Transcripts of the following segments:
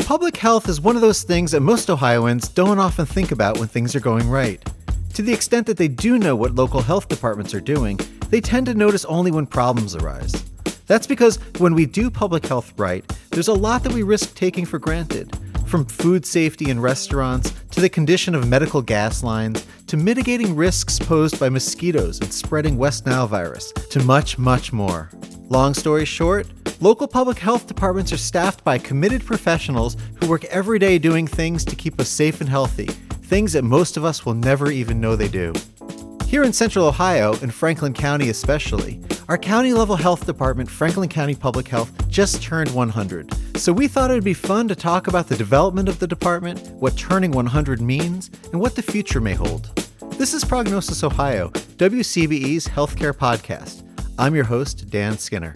Public health is one of those things that most Ohioans don't often think about when things are going right. To the extent that they do know what local health departments are doing, they tend to notice only when problems arise. That's because when we do public health right, there's a lot that we risk taking for granted. From food safety in restaurants, to the condition of medical gas lines, to mitigating risks posed by mosquitoes and spreading West Nile virus, to much, much more. Long story short, local public health departments are staffed by committed professionals who work every day doing things to keep us safe and healthy, things that most of us will never even know they do. Here in Central Ohio, in Franklin County especially, our county-level health department, Franklin County Public Health, just turned 100. So we thought it would be fun to talk about the development of the department, what turning 100 means, and what the future may hold. This is Prognosis Ohio, WCBE's healthcare podcast. I'm your host, Dan Skinner.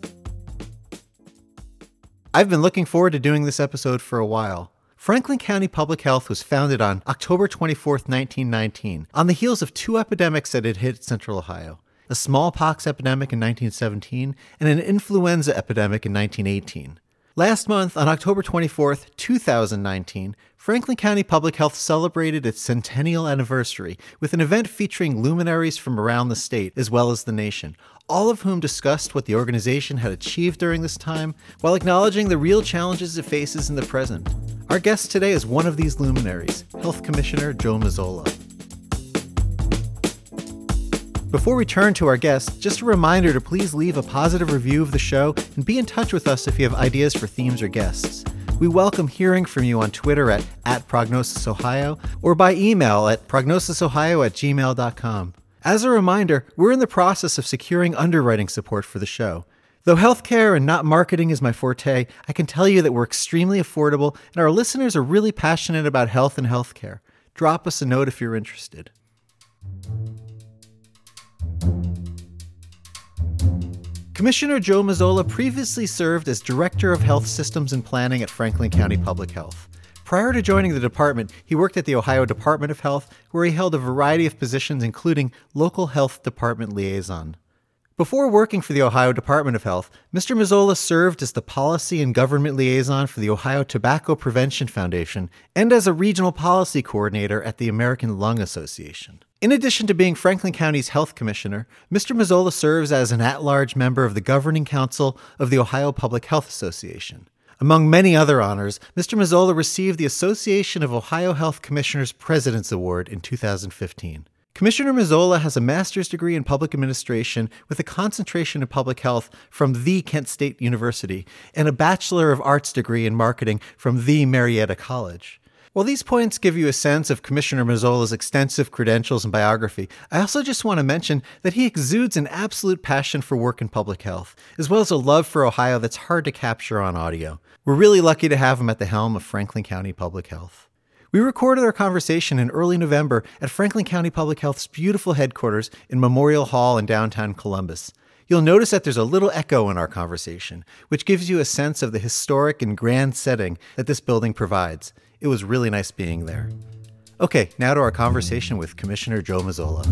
I've been looking forward to doing this episode for a while. Franklin County Public Health was founded on October 24, 1919, on the heels of two epidemics that had hit Central Ohio, a smallpox epidemic in 1917 and an influenza epidemic in 1918. Last month, on October 24, 2019, Franklin County Public Health celebrated its centennial anniversary with an event featuring luminaries from around the state as well as the nation, all of whom discussed what the organization had achieved during this time while acknowledging the real challenges it faces in the present. Our guest today is one of these luminaries, Health Commissioner Joe Mazzola. Before we turn to our guest, just a reminder to please leave a positive review of the show and be in touch with us if you have ideas for themes or guests. We welcome hearing from you on Twitter at @PrognosisOhio or by email at prognosisohio@gmail.com. As a reminder, we're in the process of securing underwriting support for the show. Though healthcare and not marketing is my forte, I can tell you that we're extremely affordable and our listeners are really passionate about health and healthcare. Drop us a note if you're interested. Commissioner Joe Mazzola previously served as Director of Health Systems and Planning at Franklin County Public Health. Prior to joining the department, he worked at the Ohio Department of Health, where he held a variety of positions, including Local Health Department Liaison. Before working for the Ohio Department of Health, Mr. Mazzola served as the Policy and Government Liaison for the Ohio Tobacco Prevention Foundation and as a Regional Policy Coordinator at the American Lung Association. In addition to being Franklin County's Health Commissioner, Mr. Mazzola serves as an at-large member of the Governing Council of the Ohio Public Health Association. Among many other honors, Mr. Mazzola received the Association of Ohio Health Commissioners President's Award in 2015. Commissioner Mazzola has a master's degree in public administration with a concentration in public health from the Kent State University and a Bachelor of Arts degree in marketing from the Marietta College. While these points give you a sense of Commissioner Mazzola's extensive credentials and biography, I also just want to mention that he exudes an absolute passion for work in public health, as well as a love for Ohio that's hard to capture on audio. We're really lucky to have him at the helm of Franklin County Public Health. We recorded our conversation in early November at Franklin County Public Health's beautiful headquarters in Memorial Hall in downtown Columbus. You'll notice that there's a little echo in our conversation, which gives you a sense of the historic and grand setting that this building provides. It was really nice being there. Okay, now to our conversation with Commissioner Joe Mazzola.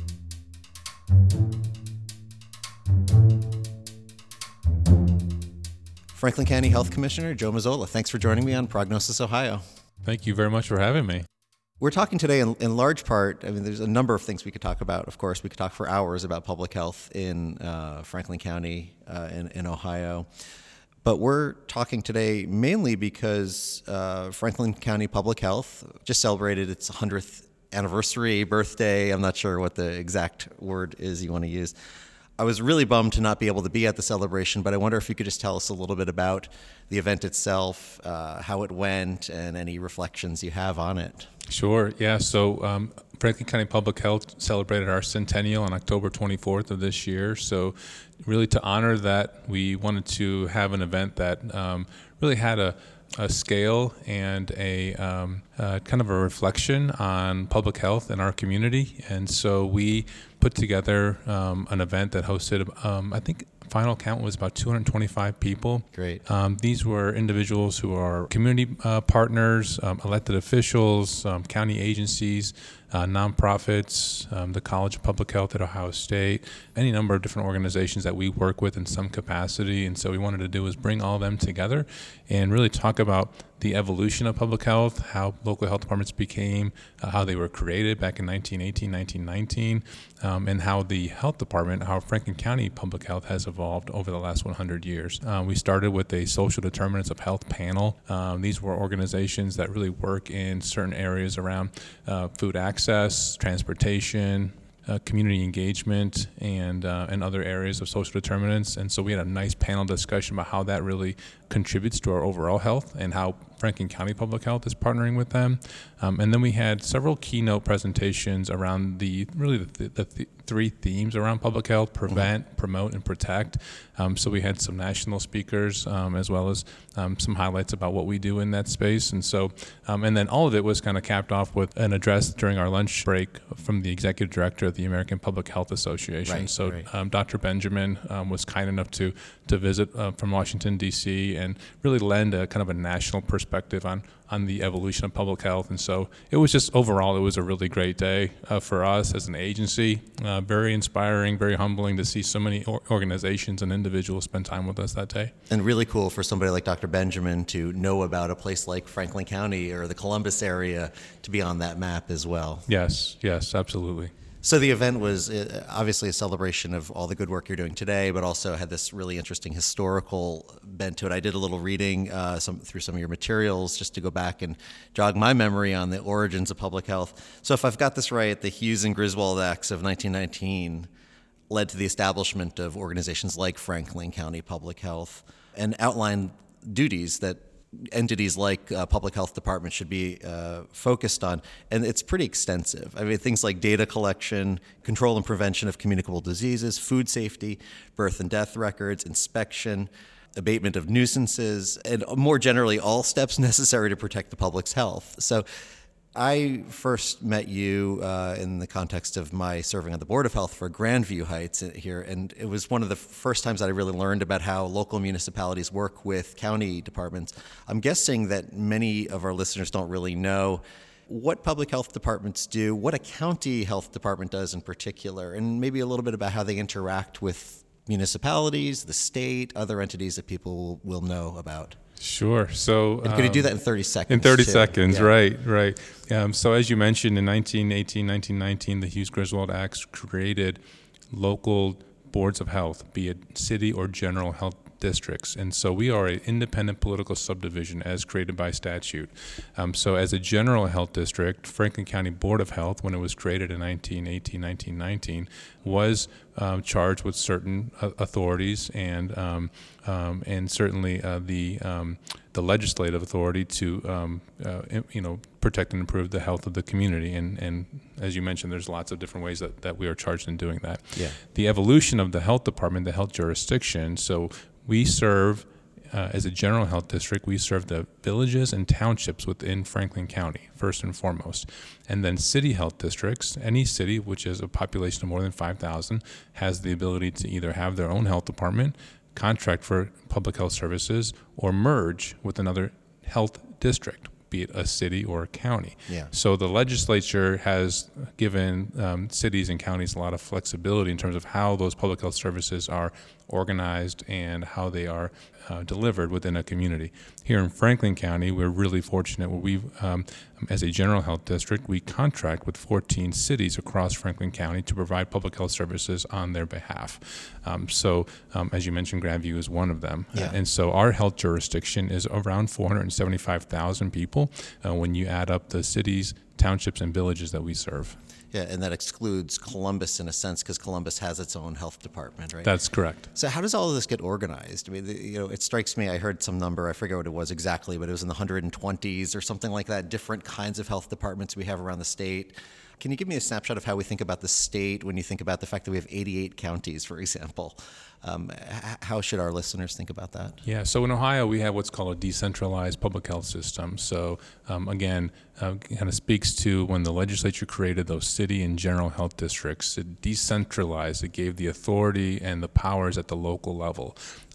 Franklin County Health Commissioner Joe Mazzola, thanks for joining me on Prognosis Ohio. Thank you very much for having me. We're talking today in large part, there's a number of things we could talk about. Of course, we could talk for hours about public health in Franklin County in Ohio. But we're talking today mainly because Franklin County Public Health just celebrated its 100th anniversary, birthday. I'm not sure what the exact word is you want to use. I was really bummed to not be able to be at the celebration, but I wonder if you could just tell us a little bit about the event itself, how it went, and any reflections you have on it. Sure, yeah. So Franklin County Public Health celebrated our centennial on October 24th of this year. So really to honor that, we wanted to have an event that really had a scale and a kind of a reflection on public health in our community. And so we put together an event that hosted, I think final count was about 225 people. Great. These were individuals who are community partners, elected officials, county agencies, nonprofits, the College of Public Health at Ohio State, any number of different organizations that we work with in some capacity. And so we wanted to do is bring all of them together and really talk about the evolution of public health, how local health departments became, how they were created back in 1918, 1919, and how the health department, how Franklin County Public Health has evolved over the last 100 years. We started with a social determinants of health panel. These were organizations that really work in certain areas around food access, transportation, community engagement, and other areas of social determinants. And so we had a nice panel discussion about how that really contributes to our overall health and how Franklin County Public Health is partnering with them. And then we had several keynote presentations around the three themes around public health: prevent, promote, and protect. So we had some national speakers as well as some highlights about what we do in that space. And so, and then all of it was kind of capped off with an address during our lunch break from the executive director of the American Public Health Association. Dr. Benjamin was kind enough to visit from Washington, D.C., and really lend a kind of a national perspective on the evolution of public health. And so it was just overall, it was a really great day for us as an agency. Very inspiring, very humbling to see so many organizations and individuals spend time with us that day. And really cool for somebody like Dr. Benjamin to know about a place like Franklin County or the Columbus area to be on that map as well. Yes, absolutely. So the event was obviously a celebration of all the good work you're doing today, but also had this really interesting historical bent to it. I did a little reading through some of your materials just to go back and jog my memory on the origins of public health. So if I've got this right, the Hughes and Griswold Acts of 1919 led to the establishment of organizations like Franklin County Public Health and outlined duties that entities like public health departments should be focused on, and it's pretty extensive. I mean, things like data collection, control and prevention of communicable diseases, food safety, birth and death records, inspection, abatement of nuisances, and more generally, all steps necessary to protect the public's health. So I first met you in the context of my serving on the Board of Health for Grandview Heights here, and it was one of the first times that I really learned about how local municipalities work with county departments. I'm guessing that many of our listeners don't really know what public health departments do, what a county health department does in particular, and maybe a little bit about how they interact with municipalities, the state, other entities that people will know about. Sure. So and could you do that in 30 seconds? In 30 too? seconds, Yeah. right. So as you mentioned, in 1918, 1919, the Hughes-Griswold Acts created local boards of health, be it city or general health districts. And so we are an independent political subdivision as created by statute. So as a general health district, Franklin County Board of Health, when it was created in 1918, 1919, was charged with certain authorities and certainly the legislative authority to protect and improve the health of the community. And as you mentioned, there's lots of different ways that we are charged in doing that. Yeah. The evolution of the health department, the health jurisdiction. So we serve, as a general health district, we serve the villages and townships within Franklin County, first and foremost. And then city health districts, any city which has a population of more than 5,000 has the ability to either have their own health department, contract for public health services, or merge with another health district, be it a city or a county. Yeah. So the legislature has given cities and counties a lot of flexibility in terms of how those public health services are organized and how they are delivered within a community. Here in Franklin County, we're really fortunate where we've, as a general health district, we contract with 14 cities across Franklin County to provide public health services on their behalf. So as you mentioned, Grandview is one of them. Yeah. And so our health jurisdiction is around 475,000 people when you add up the cities, townships, and villages that we serve. Yeah, and that excludes Columbus in a sense because Columbus has its own health department, right? That's correct. So how does all of this get organized? I mean, it strikes me, I heard some number, I forget what it was exactly, but it was in the 120s or something like that, different kinds of health departments we have around the state. Can you give me a snapshot of how we think about the state when you think about the fact that we have 88 counties, for example? How should our listeners think about that? Yeah, so in Ohio, we have what's called a decentralized public health system. So again, kind of speaks to when the legislature created those city and general health districts. It decentralized. It gave the authority and the powers at the local level.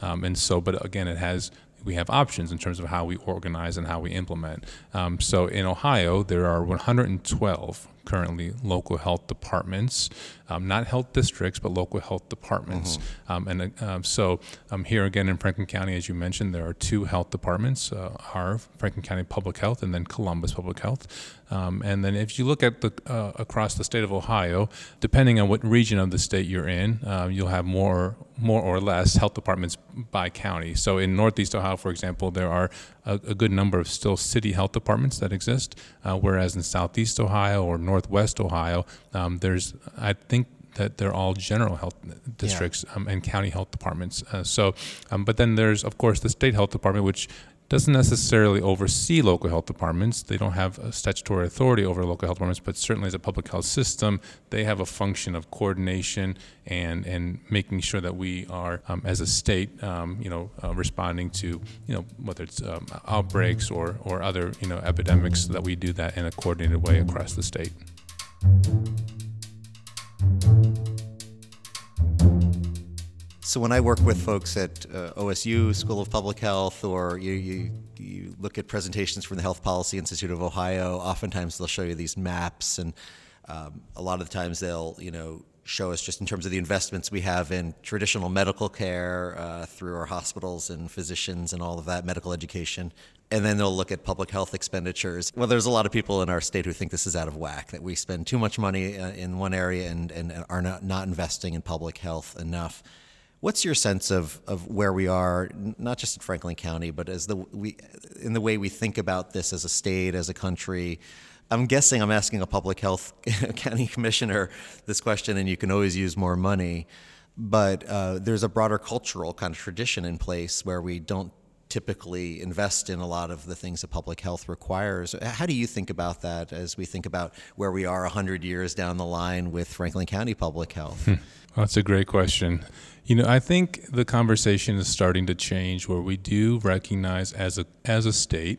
But again, we have options in terms of how we organize and how we implement. So in Ohio, there are 112 currently local health departments, not health districts, but local health departments. So here again in Franklin County, as you mentioned, there are two health departments, our Franklin County Public Health and then Columbus Public Health. And then if you look at across the state of Ohio, depending on what region of the state you're in, you'll have more or less health departments by county. So in Northeast Ohio, for example, there are a good number of still city health departments that exist, whereas in Southeast Ohio or Northwest Ohio, I think that they're all general health districts and county health departments. But then there's, of course, the state health department, which doesn't necessarily oversee local health departments. They don't have a statutory authority over local health departments, but certainly as a public health system, they have a function of coordination and making sure that we are, as a state, responding to, whether it's outbreaks or other, epidemics, that we do that in a coordinated way across the state. So when I work with folks at OSU School of Public Health, or you look at presentations from the Health Policy Institute of Ohio, oftentimes they'll show you these maps, and a lot of the times they'll show us just in terms of the investments we have in traditional medical care through our hospitals and physicians and all of that, medical education. And then they'll look at public health expenditures. Well, there's a lot of people in our state who think this is out of whack, that we spend too much money in one area and are not investing in public health enough. What's your sense of where we are, not just in Franklin County, but in the way we think about this as a state, as a country? I'm guessing I'm asking a public health county commissioner this question, and you can always use more money. But there's a broader cultural kind of tradition in place where we don't typically invest in a lot of the things that public health requires. How do you think about that as we think about where we are 100 years down the line with Franklin County Public Health? Well, that's a great question. I think the conversation is starting to change, where we do recognize as a state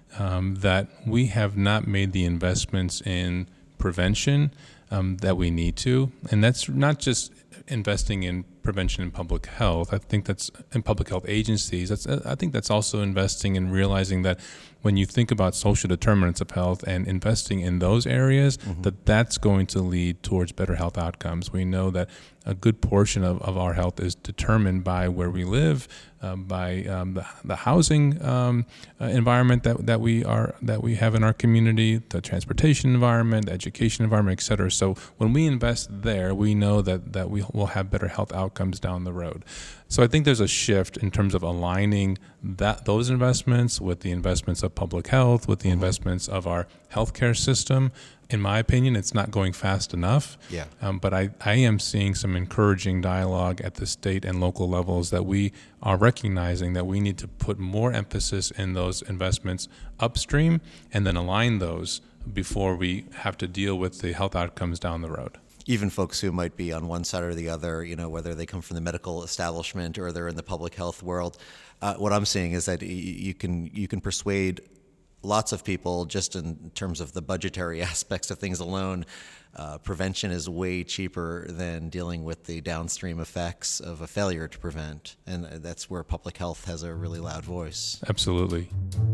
that we have not made the investments in prevention that we need to. And that's not just investing in prevention in public health. I think that's in public health agencies. I think that's also investing in realizing that when you think about social determinants of health and investing in those areas, that's going to lead towards better health outcomes. We know that a good portion of our health is determined by where we live, by the housing environment that we have in our community, the transportation environment, the education environment, et cetera. So when we invest there, we know that we will have better health outcomes down the road. So I think there's a shift in terms of aligning those investments with the investments of public health, with the investments of our healthcare system. In my opinion, it's not going fast enough. Yeah. But I am seeing some encouraging dialogue at the state and local levels that we are recognizing that we need to put more emphasis in those investments upstream and then align those before we have to deal with the health outcomes down the road. Even folks who might be on one side or the other, whether they come from the medical establishment or they're in the public health world, what I'm seeing is that you can persuade lots of people just in terms of the budgetary aspects of things alone. Prevention is way cheaper than dealing with the downstream effects of a failure to prevent, and that's where public health has a really loud voice. Absolutely.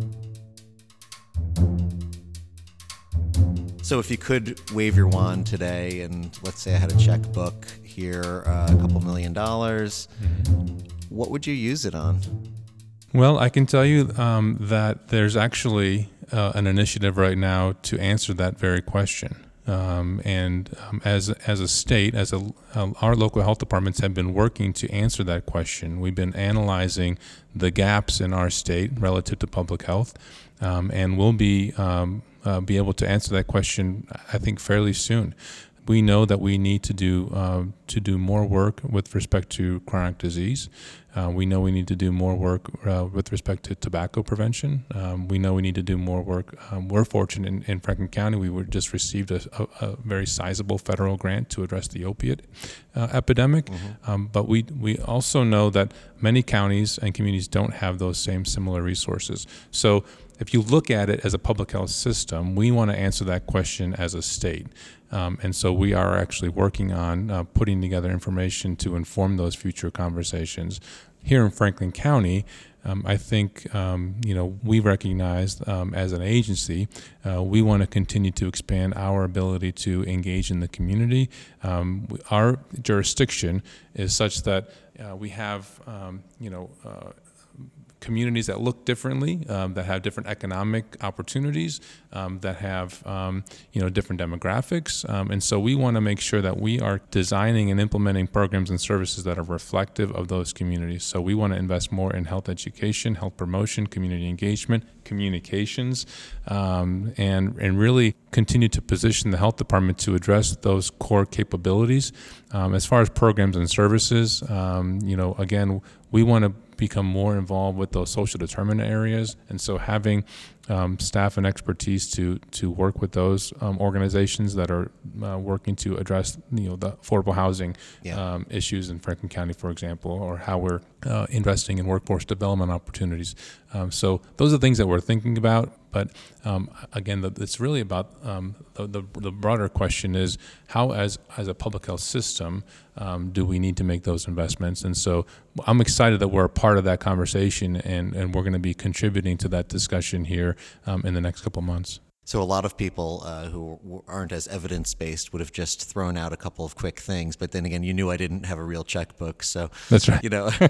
So if you could wave your wand today, and let's say I had a checkbook here, a couple $1 million, what would you use it on? Well, I can tell you that there's actually an initiative right now to answer that very question. As a state, our local health departments have been working to answer that question. We've been analyzing the gaps in our state relative to public health, and we'll be able to answer that question, I think, fairly soon. We know that we need to do more work with respect to chronic disease. We know we need to do more work with respect to tobacco prevention. We know we need to do more work. We're fortunate in Franklin County. We just received a very sizable federal grant to address the opiate epidemic. But we also know that many counties and communities don't have those similar resources. So if you look at it as a public health system, we want to answer that question as a state. And so we are actually working on putting together information to inform those future conversations. Here in Franklin County, I think we recognize as an agency we want to continue to expand our ability to engage in the community. Our jurisdiction is such that we have communities that look differently, that have different economic opportunities, that have different demographics, and so we want to make sure that we are designing and implementing programs and services that are reflective of those communities. So we want to invest more in health education, health promotion, community engagement, communications, and really continue to position the health department to address those core capabilities. As far as programs and services, again, we want to become more involved with those social determinant areas, and so having staff and expertise to work with those organizations that are working to address the affordable housing issues in Franklin County, for example, or how we're investing in workforce development opportunities. So those are things that we're thinking about. But again, it's really about the broader question is how, as a public health system, do we need to make those investments? And so I'm excited that we're a part of that conversation, and we're going to be contributing to that discussion here in the next couple of months. So a lot of people who aren't as evidence-based would have just thrown out a couple of quick things, but then again, you knew I didn't have a real checkbook, so that's right.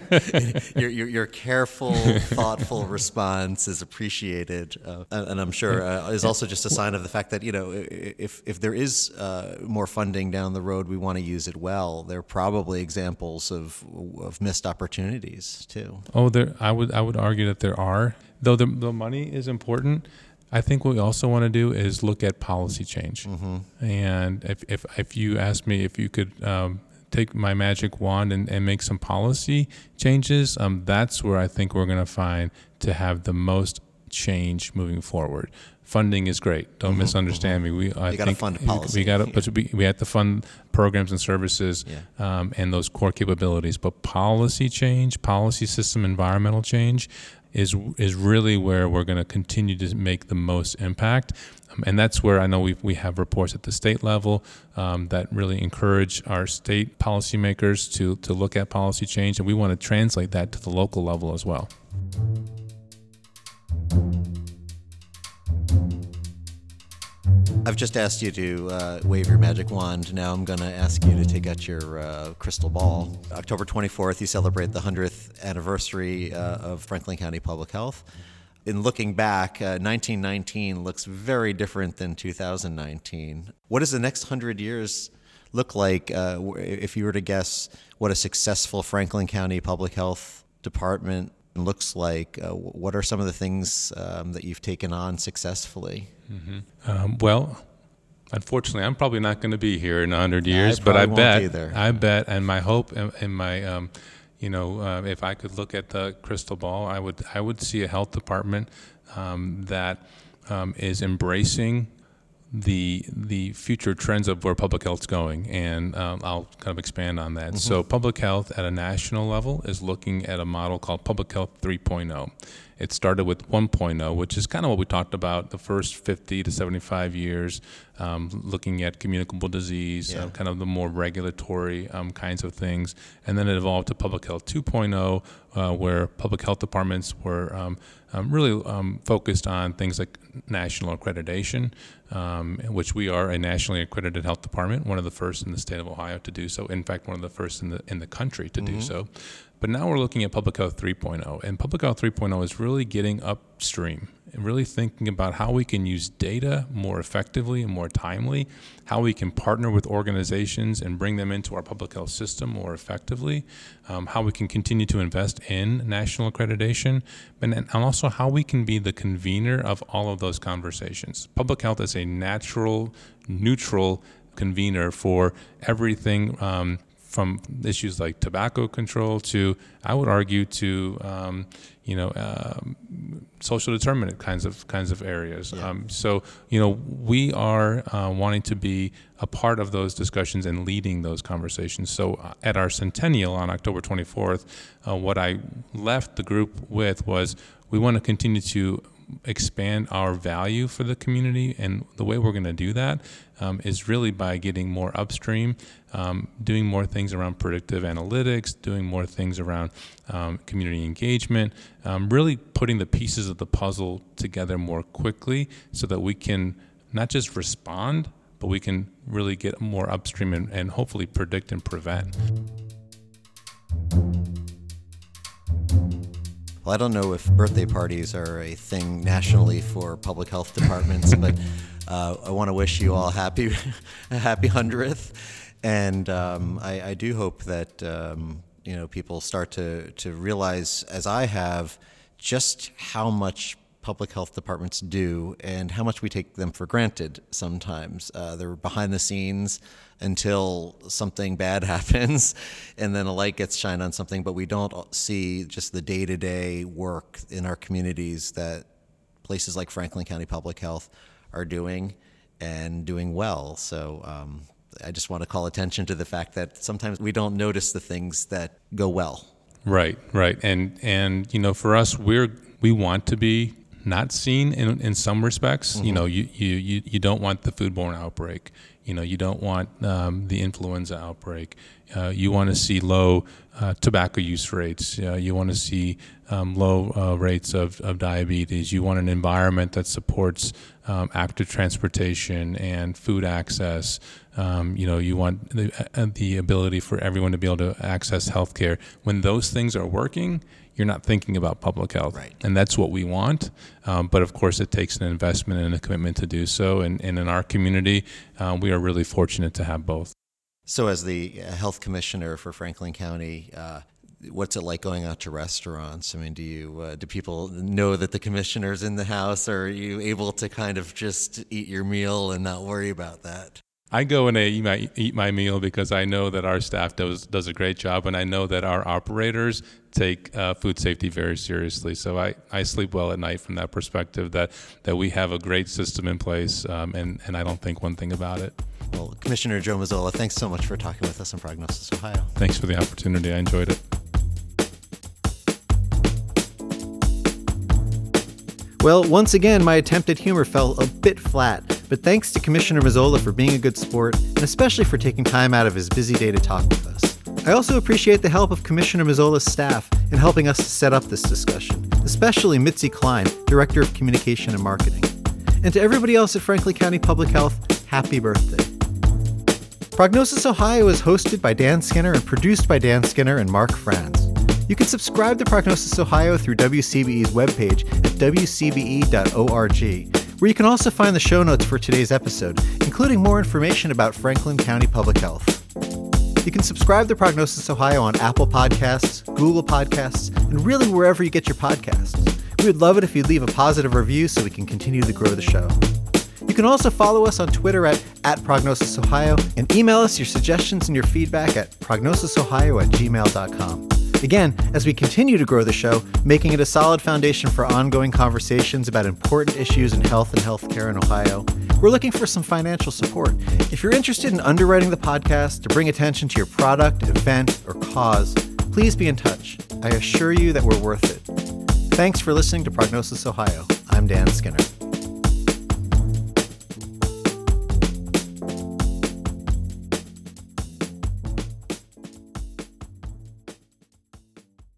Your careful, thoughtful response is appreciated, and I'm sure is also just a sign of the fact that if there is more funding down the road, we want to use it well. There are probably examples of missed opportunities too. Oh, I would argue that there are, though the money is important. I think what we also want to do is look at policy change. Mm-hmm. And if you ask me if you could take my magic wand and make some policy changes, that's where I think we're going to find to have the most change moving forward. Funding is great. Don't misunderstand me. You got to fund policy. We have to fund programs and services and those core capabilities. But policy change, policy system, environmental change is really where we're going to continue to make the most impact. And that's where I know we have reports at the state level that really encourage our state policymakers to look at policy change, and we want to translate that to the local level as well. I've just asked you to wave your magic wand. Now I'm going to ask you to take out your crystal ball. October 24th, you celebrate the 100th anniversary of Franklin County Public Health. In looking back, 1919 looks very different than 2019. What does the next 100 years look like if you were to guess what a successful Franklin County Public Health Department looks like? What are some of the things that you've taken on successfly? Mm-hmm. Well, unfortunately, I'm probably not going to be here in 100 years, but I bet, and my hope and my, if I could look at the crystal ball, I would see a health department that is embracing the future trends of where public health is going, and I'll kind of expand on that. Mm-hmm. So public health at a national level is looking at a model called Public Health 3.0. It started with 1.0, which is kind of what we talked about the first 50 to 75 years, looking at communicable disease, kind of the more regulatory kinds of things. And then it evolved to Public Health 2.0, where public health departments were really focused on things like national accreditation, which we are a nationally accredited health department, one of the first in the state of Ohio to do so. In fact, one of the first in the country to do so. But now we're looking at Public Health 3.0, and Public Health 3.0 is really getting upstream and really thinking about how we can use data more effectively and more timely, how we can partner with organizations and bring them into our public health system more effectively, how we can continue to invest in national accreditation, and also how we can be the convener of all of those conversations. Public health is a natural, neutral convener for everything from issues like tobacco control to, I would argue, to social determinant kinds of areas. Yeah. So we are wanting to be a part of those discussions and leading those conversations. So at our centennial on October 24th, what I left the group with was we want to continue to expand our value for the community. And the way we're going to do that is really by getting more upstream, doing more things around predictive analytics, doing more things around community engagement, really putting the pieces of the puzzle together more quickly so that we can not just respond, but we can really get more upstream and hopefully predict and prevent. Well, I don't know if birthday parties are a thing nationally for public health departments, but I want to wish you all a happy 100th, and I do hope that people start to realize, as I have, just how much public health departments do and how much we take them for granted sometimes. They're behind the scenes until something bad happens and then a light gets shined on something, but we don't see just the day-to-day work in our communities that places like Franklin County Public Health are doing and doing well. So I just want to call attention to the fact that sometimes we don't notice the things that go well. Right. And for us, we want to be not seen in some respects. Mm-hmm. You don't want the foodborne outbreak. You don't want the influenza outbreak. You want to see low tobacco use rates. You want to see low rates of diabetes. You want an environment that supports active transportation and food access. You want the ability for everyone to be able to access healthcare. When those things are working, you're not thinking about public health. Right. And that's what we want. But of course, it takes an investment and a commitment to do so. And in our community, we are really fortunate to have both. So as the health commissioner for Franklin County, what's it like going out to restaurants? I mean, do people know that the commissioner's in the house, or are you able to kind of just eat your meal and not worry about that? I go and I eat my meal because I know that our staff does a great job, and I know that our operators take food safety very seriously. So I sleep well at night from that perspective, that we have a great system in place, and I don't think one thing about it. Well, Commissioner Joe Mazzola, thanks so much for talking with us on Prognosis Ohio. Thanks for the opportunity. I enjoyed it. Well, once again, my attempt at humor fell a bit flat, but thanks to Commissioner Mazzola for being a good sport, and especially for taking time out of his busy day to talk with us. I also appreciate the help of Commissioner Mazzola's staff in helping us to set up this discussion, especially Mitzi Klein, Director of Communication and Marketing. And to everybody else at Franklin County Public Health, happy birthday. Prognosis Ohio is hosted by Dan Skinner and produced by Dan Skinner and Mark Franz. You can subscribe to Prognosis Ohio through WCBE's webpage at wcbe.org, where you can also find the show notes for today's episode, including more information about Franklin County Public Health. You can subscribe to Prognosis Ohio on Apple Podcasts, Google Podcasts, and really wherever you get your podcasts. We would love it if you'd leave a positive review so we can continue to grow the show. You can also follow us on Twitter at Prognosis Ohio, and email us your suggestions and your feedback at prognosisohio@gmail.com. Again, as we continue to grow the show, making it a solid foundation for ongoing conversations about important issues in health and healthcare in Ohio, we're looking for some financial support. If you're interested in underwriting the podcast to bring attention to your product, event, or cause, please be in touch. I assure you that we're worth it. Thanks for listening to Prognosis Ohio. I'm Dan Skinner.